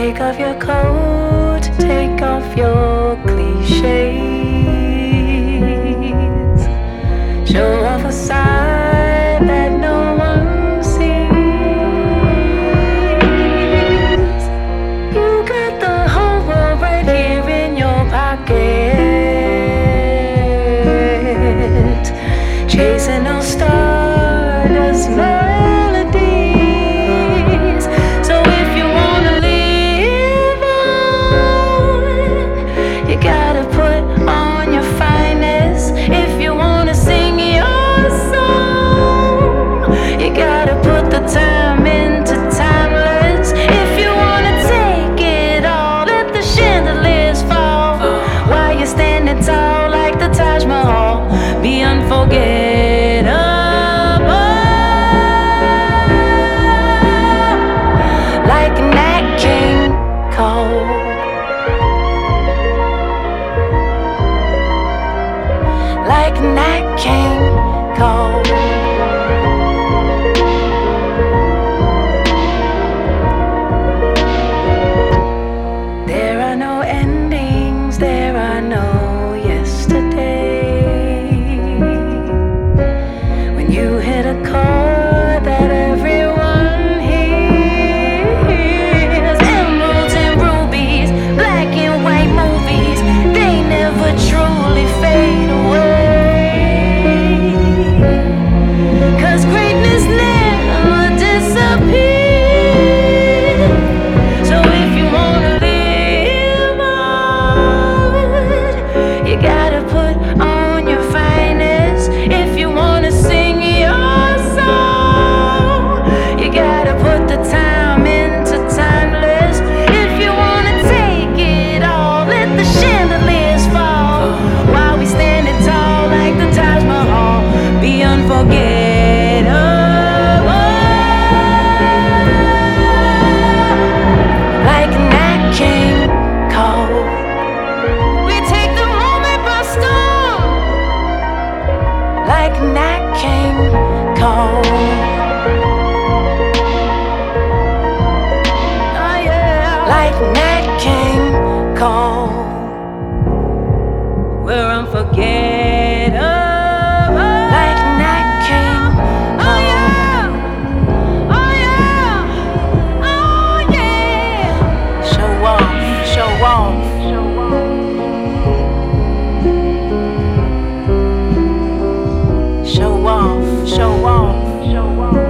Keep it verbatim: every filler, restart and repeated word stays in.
Take off your coat, take off your cliches. Show off a side that no one sees. You got the whole world right here in your pocket, chasing those stardust melodies. So if you wanna live on, you gotta put on your finest. If you wanna sing your song, you gotta put the time into timeless. If you wanna take it all, let the chandeliers fall while you're standing tall like the Taj Mahal. Be unforgettable, like Nat King Cole. Like Nat King Cole. There are no endings, there are no yesterday. When you hit a chord that everyone hears, emeralds and rubies, black and white movies, they never truly fade away. 'Cause greatness never disappears. So if you wanna live on, you gotta put on your finest. If you wanna sing your song, you gotta put the time into timeless. If you wanna take it all, let the chandeliers fall while we standing tall like the Taj Mahal. Be unforgettable, like Nat King Cole. We take the moment by storm, like Nat King Cole. Oh yeah, like Nat King Cole. We're unforgettable, like Nat King Cole. Oh yeah, oh yeah, oh yeah. Show off, show off, show off. Show off, show off, show off.